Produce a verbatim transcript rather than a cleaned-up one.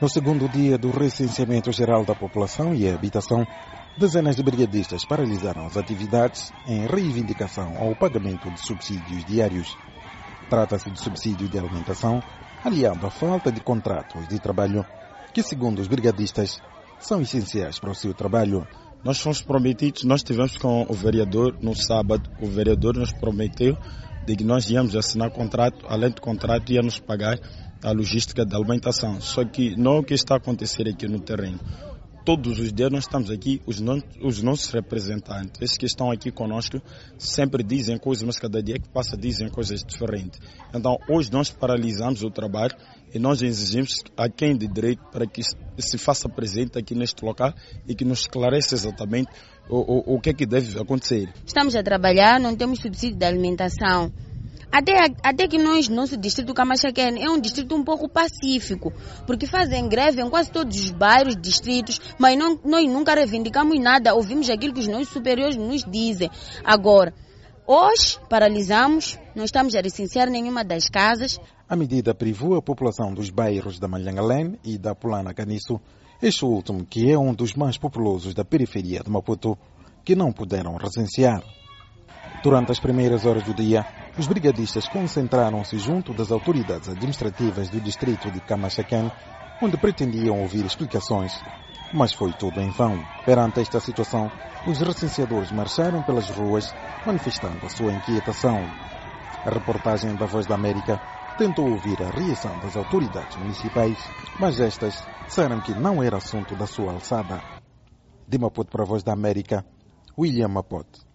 No segundo dia do recenseamento geral da população e habitação, dezenas de brigadistas paralisaram as atividades em reivindicação ao pagamento de subsídios diários. Trata-se de subsídio de alimentação, aliado à falta de contratos de trabalho, que, segundo os brigadistas, são essenciais para o seu trabalho. Nós fomos prometidos, nós estivemos com o vereador no sábado, o vereador nos prometeu de que nós íamos assinar contrato, além do contrato ia nos pagar a logística da alimentação. Só que não é o que está a acontecer aqui no terreno. Todos os dias nós estamos aqui, os, non, os nossos representantes, esses que estão aqui conosco, sempre dizem coisas, mas cada dia que passa dizem coisas diferentes. Então hoje nós paralisamos o trabalho e nós exigimos a quem de direito para que se faça presente aqui neste local e que nos esclareça exatamente o, o, o que é que deve acontecer. Estamos a trabalhar, não temos subsídio de alimentação. Até, até que nós, nosso distrito Camachaquene é um distrito um pouco pacífico, porque fazem greve em quase todos os bairros, distritos, mas não, nós nunca reivindicamos nada, ouvimos aquilo que os nossos superiores nos dizem. Agora, hoje paralisamos, não estamos a recensear nenhuma das casas. A medida privou a população dos bairros da Malhangalém e da Pulana Caniço, este último que é um dos mais populosos da periferia de Maputo, que não puderam recensear. Durante as primeiras horas do dia, os brigadistas concentraram-se junto das autoridades administrativas do distrito de Camachaquene, onde pretendiam ouvir explicações, mas foi tudo em vão. Perante esta situação, os recenseadores marcharam pelas ruas, manifestando a sua inquietação. A reportagem da Voz da América tentou ouvir a reação das autoridades municipais, mas estas disseram que não era assunto da sua alçada. De Maputo para a Voz da América, William Mapote.